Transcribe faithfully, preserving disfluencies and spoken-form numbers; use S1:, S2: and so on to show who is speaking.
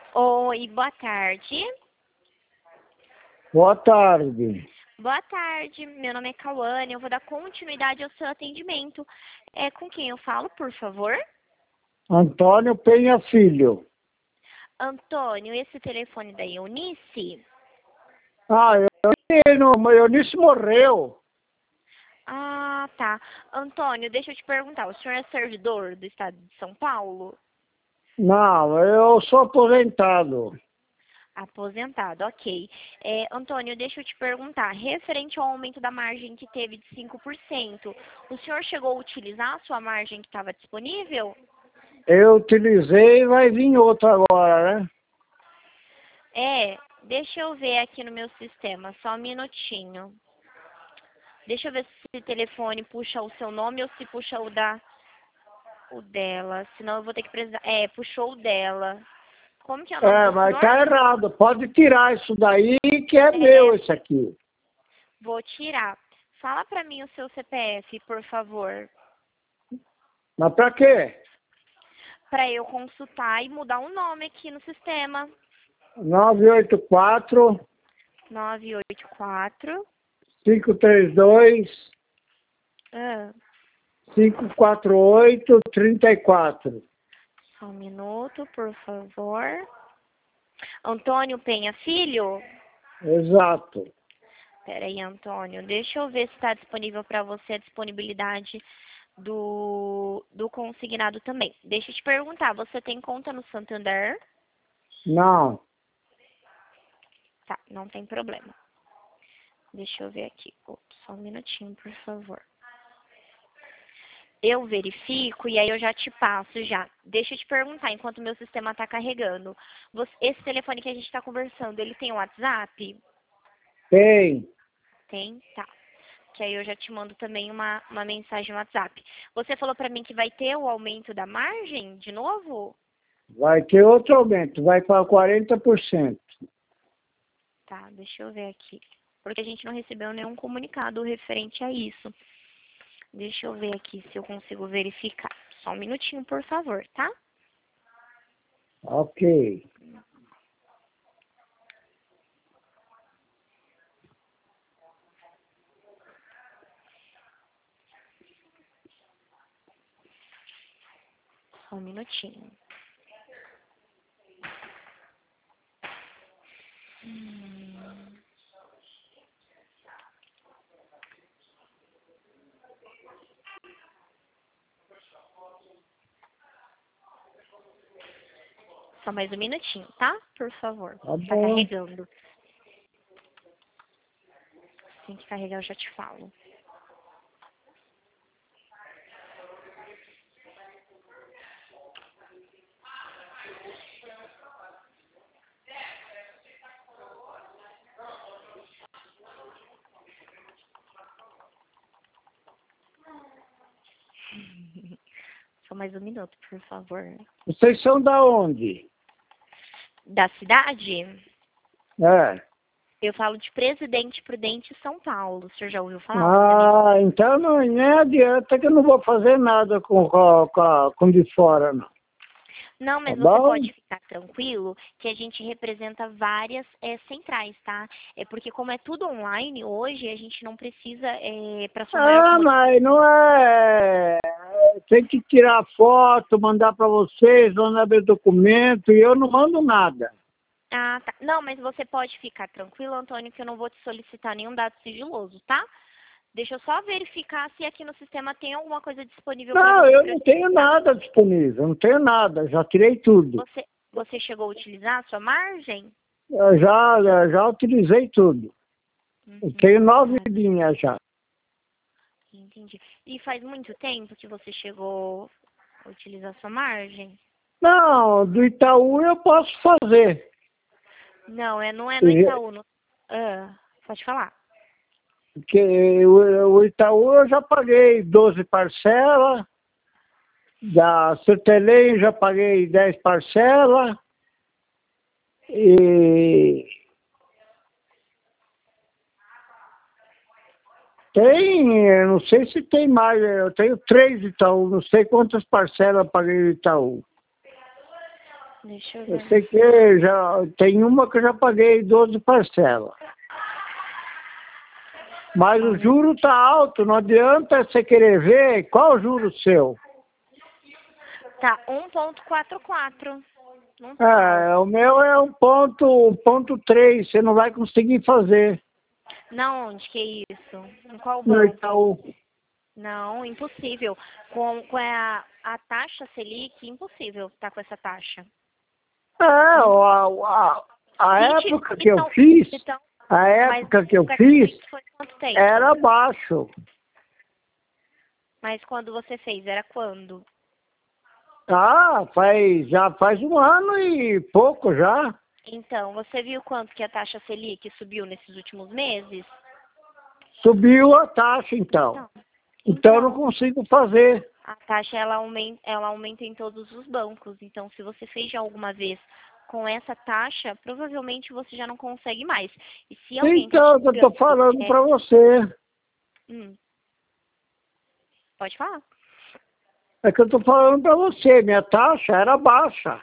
S1: Oi, boa tarde.
S2: Boa tarde.
S1: Boa tarde, meu nome é Cauane, eu vou dar continuidade ao seu atendimento. É com quem eu falo, por favor?
S2: Antônio Penha Filho.
S1: Antônio, esse telefone da Eunice?
S2: Ah, eu não, Eunice morreu.
S1: Ah, tá. Antônio, deixa eu te perguntar, o senhor é servidor do estado de São Paulo?
S2: Não, eu sou aposentado.
S1: Aposentado, ok. É, Antônio, deixa eu te perguntar, referente ao aumento da margem que teve de cinco por cento, o senhor chegou a utilizar a sua margem que estava disponível?
S2: Eu utilizei e vai vir outro agora, né?
S1: É, deixa eu ver aqui no meu sistema, só um minutinho. Deixa eu ver se esse telefone puxa o seu nome ou se puxa o da o dela. Senão eu vou ter que precisar. É, puxou o dela. Como que é o nome
S2: É,
S1: do
S2: mas
S1: senhor?
S2: tá errado. Pode tirar isso daí que é
S1: É,
S2: meu esse aqui.
S1: vou tirar. Fala pra mim o seu C P F, por favor,
S2: Mas pra quê?
S1: pra eu consultar e mudar o nome aqui no sistema.
S2: nove oito quatro,
S1: nove oito quatro.
S2: cinco três dois,
S1: Ah,
S2: cinco quatro oito, três quatro.
S1: só um minuto, por favor. Antônio Penha Filho?
S2: Exato.
S1: Pera aí, Antônio. Deixa eu ver se está disponível para você a disponibilidade do, do consignado também. Deixa eu te perguntar, você tem conta no Santander?
S2: Não.
S1: Tá, não tem problema. Deixa eu ver aqui. Ops, só um minutinho, por favor. Eu verifico e aí eu já te passo já. Deixa eu te perguntar, enquanto o meu sistema está carregando. Você- esse telefone que a gente está conversando, ele tem WhatsApp?
S2: Tem.
S1: Tem? Tá. Que aí eu já te mando também uma, uma mensagem no WhatsApp. Você falou pra mim que vai ter o aumento da margem de novo?
S2: Vai ter outro aumento. Vai para quarenta por cento.
S1: Tá, deixa eu ver aqui. Porque a gente não recebeu nenhum comunicado referente a isso. Deixa eu ver aqui se eu consigo verificar. Só um minutinho, por favor, tá?
S2: Ok.
S1: Só um minutinho. Hum. Só mais um minutinho, tá? Por favor.
S2: Tá
S1: Tá
S2: bom.
S1: carregando. Assim que carregar eu já te falo. Só mais um minuto, por favor.
S2: Vocês são da onde?
S1: Da cidade?
S2: É.
S1: Eu falo de Presidente Prudente, São Paulo. O senhor já ouviu falar? Você me...
S2: Ah, então não, nem adianta que eu não vou fazer nada com, com, com, com de fora, não.
S1: Não,
S2: Tá
S1: mas você
S2: bom?
S1: pode ficar tranquilo que a gente representa várias é, centrais, tá? É porque como é tudo online hoje, a gente não precisa, é, para sua maior
S2: Ah,
S1: comodidade.
S2: mas não é. Tem que tirar foto, mandar para vocês, mandar meu documento, e eu não mando nada.
S1: Ah, tá. Não, mas você pode ficar tranquilo, Antônio, que eu não vou te solicitar nenhum dado sigiloso, tá? Deixa eu só verificar se aqui no sistema tem alguma coisa disponível para
S2: Não,
S1: você
S2: eu
S1: para
S2: não tenho
S1: utilizar.
S2: nada disponível, não tenho nada, já tirei tudo.
S1: Você, você chegou a utilizar a sua margem?
S2: Eu já, já, já utilizei tudo. Eu
S1: Uhum,
S2: tenho nove
S1: tá,
S2: linhas já.
S1: entendi. E faz muito tempo que você chegou a utilizar a sua margem?
S2: Não, do Itaú eu posso fazer.
S1: Não, é, não é no Itaú. No, ah, pode falar.
S2: Porque o, o Itaú eu já paguei doze parcelas, da Sertelém já paguei dez parcelas, e tem, eu não sei se tem mais, eu tenho três Itaú, não sei quantas parcelas eu paguei no Itaú.
S1: Deixa eu
S2: Eu
S1: ver.
S2: sei que já tem uma que eu já paguei doze parcelas. Mas o juro tá alto, não adianta você querer ver qual o juro seu.
S1: Tá, um ponto quarenta e quatro. Não tá
S2: É,
S1: alto.
S2: o meu é um ponto, um ponto três, você não vai conseguir fazer
S1: Não, onde que é isso? Em qual
S2: no
S1: banco?
S2: Itaú.
S1: Não, impossível. Com, com a, a taxa Selic, impossível tá com essa taxa.
S2: É,
S1: Impossível.
S2: a, a, a
S1: vinte,
S2: época que eu
S1: então,
S2: fiz,
S1: então,
S2: a
S1: mas
S2: época que eu
S1: pra
S2: fiz
S1: isso foi quanto tempo?
S2: era baixo.
S1: Mas quando você fez, era quando?
S2: Ah, faz, já faz um ano e pouco já.
S1: Então, você viu quanto que a taxa Selic subiu nesses últimos meses?
S2: Subiu a taxa então.
S1: Então,
S2: Então eu não
S1: então
S2: consigo fazer.
S1: a taxa ela aumenta, ela aumenta em todos os bancos. Então, se você fez já alguma vez com essa taxa, provavelmente você já não consegue mais. E se alguém está te
S2: Então, eu estou
S1: ligando,
S2: falando
S1: é,
S2: para você.
S1: hum, pode falar.
S2: É que eu estou falando para você, minha taxa era baixa.